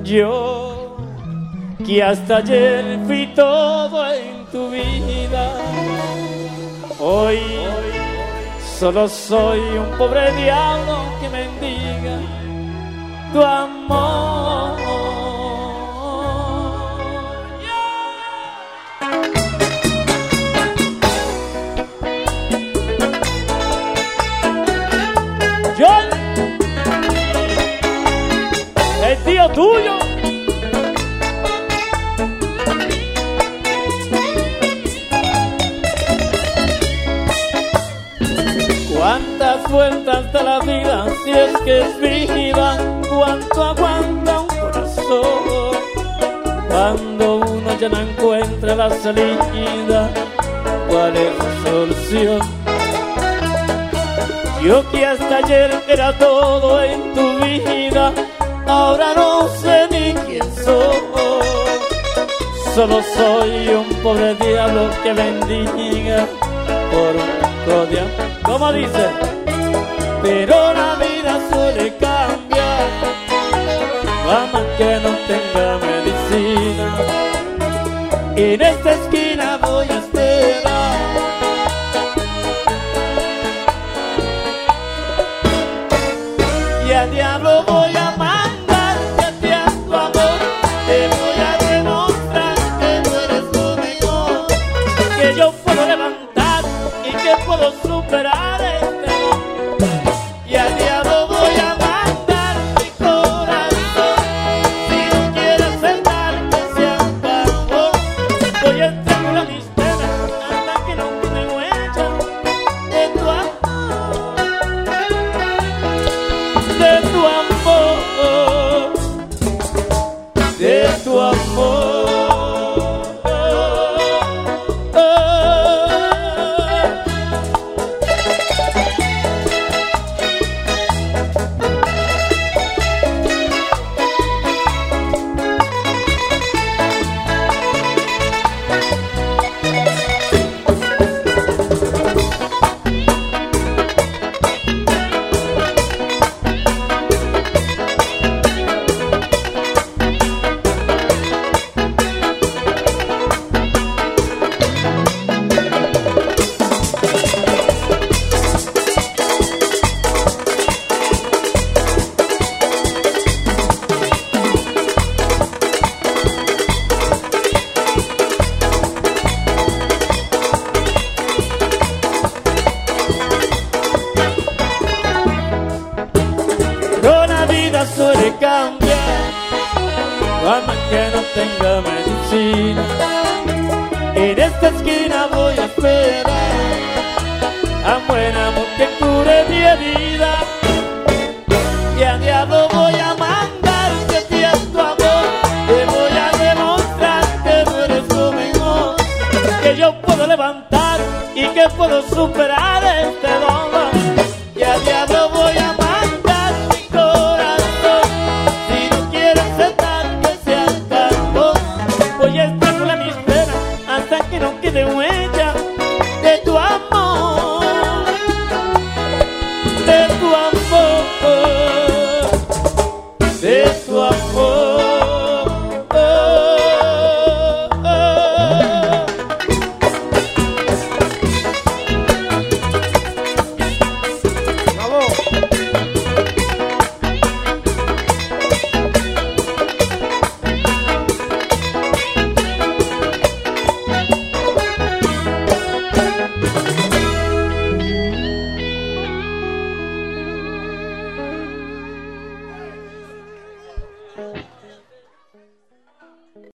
Yo, que hasta ayer fui todo en tu vida, hoy solo soy un pobre diablo que mendiga tu amor. John, el tío tuyo. Cuántas vueltas da la vida, si es que es vida, cuánto aguanta un corazón. Cuando uno ya no encuentra la salida, ¿cuál es la solución? Yo que hasta ayer era todo en tu vida, ahora no sé ni quién soy. Solo soy un pobre diablo que bendiga por un poco de amor. ¿Cómo dice? Pero la vida suele cambiar, mamá que no tenga medicina. En esta esquina voy a esperar. Y al diablo voy a mandar que te a tu amor. Te voy a demostrar que tú eres lo mejor, que yo puedo levantar y que puedo superar este amor. Y al diablo voy a mandar mi corazón. Si no quieres aceptar que se acabó, voy a estrangular mis penas hasta que no quede huella de tu amor, de tu amor, de tu amor. Suele cambiar, alma que no tenga medicina. En esta esquina voy a esperar a un buen amor que cure mi herida. Y al diablo voy a mandar que te a tu amor. Te voy a demostrar que tú eres lo mejor, que yo puedo levantar y que puedo superar este dolor.